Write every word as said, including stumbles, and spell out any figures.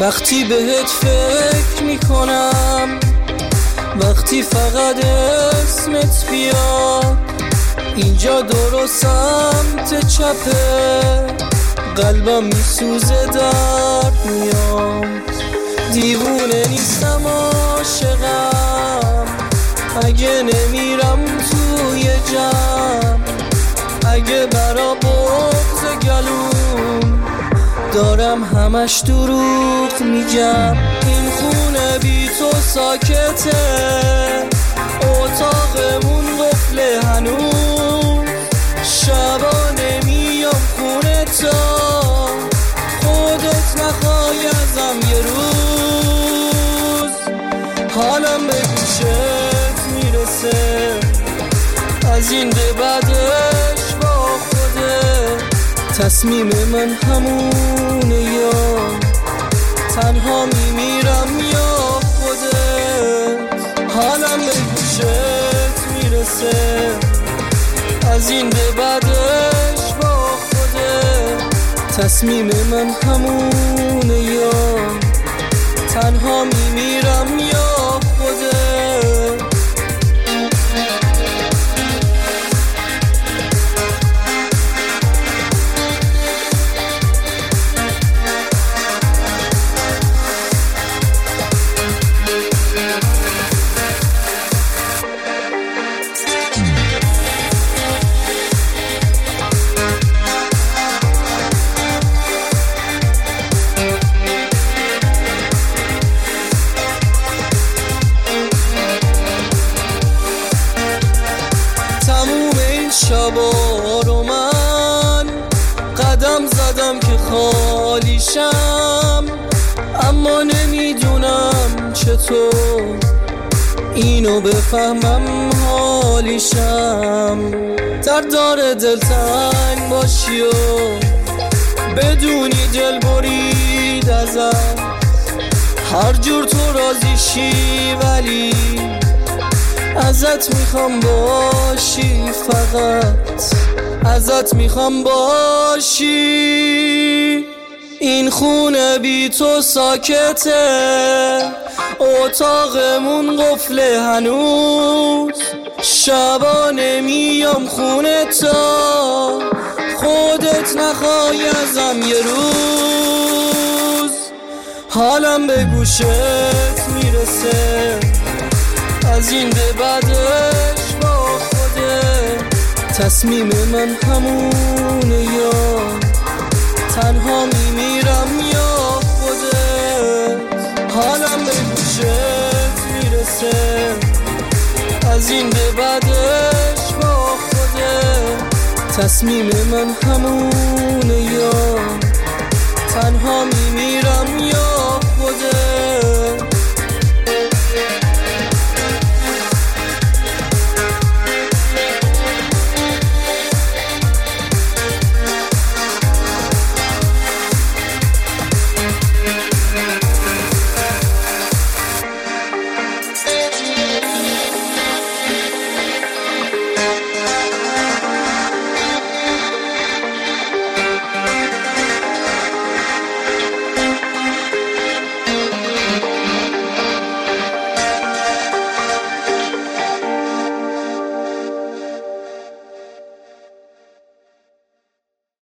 وقتی بهت فکر میکنم، وقتی فقط اسمت بیاد، اینجا درست سمت چپه قلبم میسوزه درد میاد. دیوونه نیستم عاشقم، اگه نمیرم توی جمع، اگه برا بغض گلوم دارم همش دروغ میگم. این خونه بی تو ساکته، اتاقمون قفله هنوز، شبا نمیام خونه تا خودت نخوای ازم یه روز. حالم به گوشت میرسه، از این به بعدش با خودت، تصمیم من همونه یا تنها میمیرم یا خودت. حالم به گوشت میرسه، از این به بعدش با خودت، تصمیم من همونه یا تنها میمیرم یا خودت. شبا رو من قدم زدم که خالیشم، اما نمیدونم چطور اینو بفهمم حالیشم. درد داره دلتنگ باشی و بدونی دل برید ازم، هر جور تو راضی شی ولی ازت میخوام باشی، فقط ازت میخوام باشی. این خونه بی تو ساکته، اتاقمون قفله هنوز، شبا نمیام خونه تا خودت نخوای ازم یه روز. حالم به گوشت میرسه، از این به بعدش با خودت، تصمیم من همونه یا تنها میمیرم یا خودت. حالم به گوشت میرسه، از این به بعدش با خودت، تصمیم من همونه یا تنها میمیرم یا